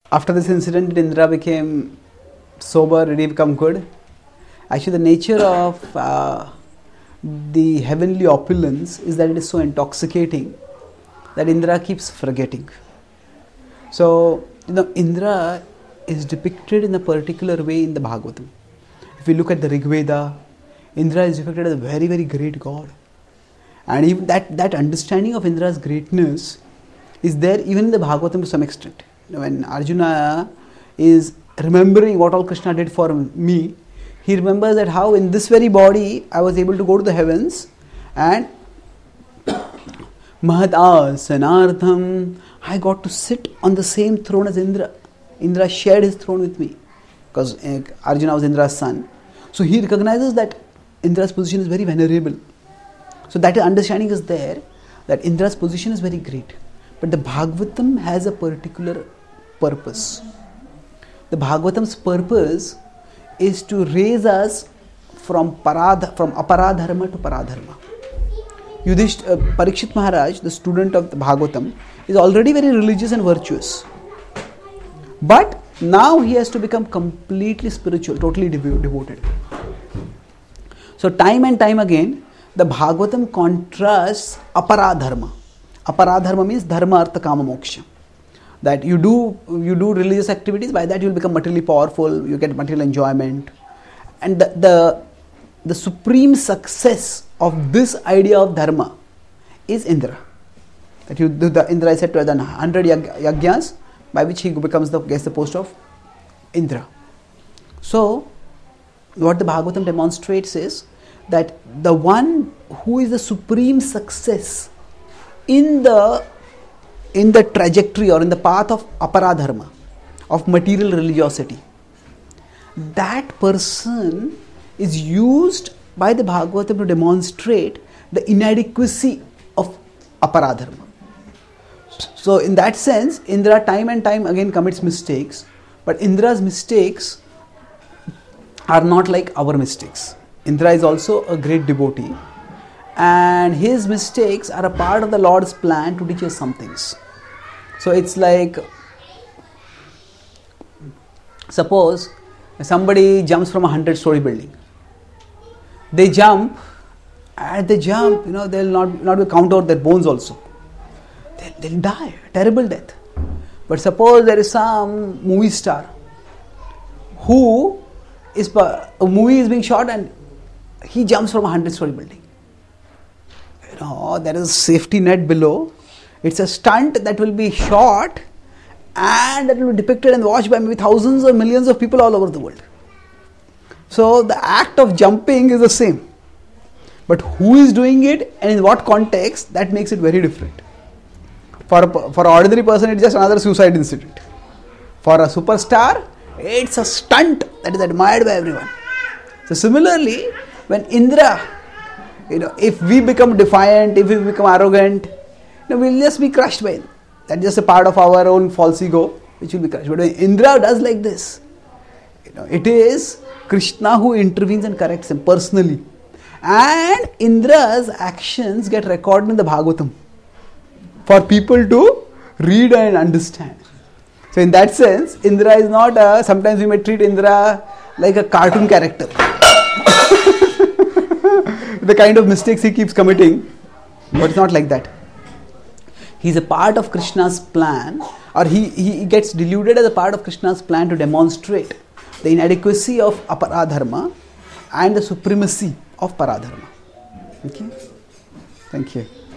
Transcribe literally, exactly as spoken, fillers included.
after this incident, Indra became sober, did he become good? Actually, the nature of uh, the heavenly opulence is that it is so intoxicating that Indra keeps forgetting. So, you know, Indra is depicted in a particular way in the Bhagavatam. If we look at the Rig Veda, Indra is depicted as a very, very great god. And even that, that understanding of Indra's greatness is there even in the Bhagavatam to some extent. You know, when Arjuna is remembering what all Krishna did for me, he remembers that how in this very body I was able to go to the heavens and Mahat Asanardham, I got to sit on the same throne as Indra. Indra shared his throne with me because uh, Arjuna was Indra's son. So he recognizes that Indra's position is very venerable. So that understanding is there, that Indra's position is very great. But the Bhagavatam has a particular purpose. The Bhagavatam's purpose is to raise us from paradha, from aparadharma to paradharma. Yudhisht, uh, Parikshit Maharaj, the student of the Bhagavatam, is already very religious and virtuous. But now he has to become completely spiritual, totally devo- devoted. So time and time again, the Bhagavatam contrasts aparadharma. Aparadharma means dharma, artha, kama, moksha. That you do you do religious activities, by that you will become materially powerful, you get material enjoyment. And the, the, the supreme success of this idea of dharma is Indra. That you do the Indra is said to have done one hundred yajnas, by which he becomes the gets the post of Indra. So, what the Bhagavatam demonstrates is that the one who is the supreme success in the in the trajectory or in the path of aparadharma, of material religiosity, that person is used by the Bhagavatam to demonstrate the inadequacy of aparadharma. So in that sense, Indra time and time again commits mistakes, but Indra's mistakes are not like our mistakes. Indra is also a great devotee, and his mistakes are a part of the Lord's plan to teach us some things. So it's like, suppose somebody jumps from a hundred story building. They jump, and they jump, you know, they'll not, not be count out their bones also. They'll, they'll die, terrible death. But suppose there is some movie star who is, a movie is being shot and he jumps from a hundred story building. You know, there is a safety net below. It's a stunt that will be shot and that will be depicted and watched by maybe thousands or millions of people all over the world. So the act of jumping is the same. But who is doing it and in what context, that makes it very different. For a, for an ordinary person, it's just another suicide incident. For a superstar, it's a stunt that is admired by everyone. So similarly, when Indra, you know, if we become defiant, if we become arrogant, you know, we'll just be crushed by it. That's just a part of our own false ego, which will be crushed. But when Indra does like this, you know, it is Krishna who intervenes and corrects him personally. And Indra's actions get recorded in the Bhagavatam for people to read and understand. So in that sense, Indra is not a, sometimes we may treat Indra like a cartoon character. The kind of mistakes he keeps committing, but it's not like that. He's a part of Krishna's plan, or he, he gets deluded as a part of Krishna's plan to demonstrate the inadequacy of aparadharma and the supremacy of paradharma. Okay? Thank you.